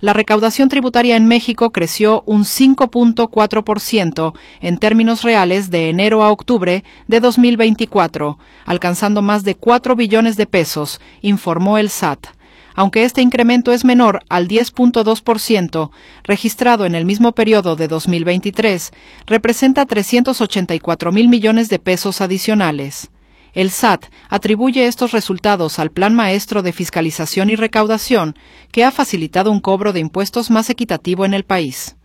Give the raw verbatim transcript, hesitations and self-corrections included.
La recaudación tributaria en México creció un cinco punto cuatro por ciento en términos reales de enero a octubre de dos mil veinticuatro, alcanzando más de cuatro billones de pesos, informó el S A T. Aunque este incremento es menor al diez punto dos por ciento registrado en el mismo periodo de dos mil veintitrés, representa trescientos ochenta y cuatro mil millones de pesos adicionales. El S A T atribuye estos resultados al Plan Maestro de Fiscalización y Recaudación, que ha facilitado un cobro de impuestos más equitativo en el país.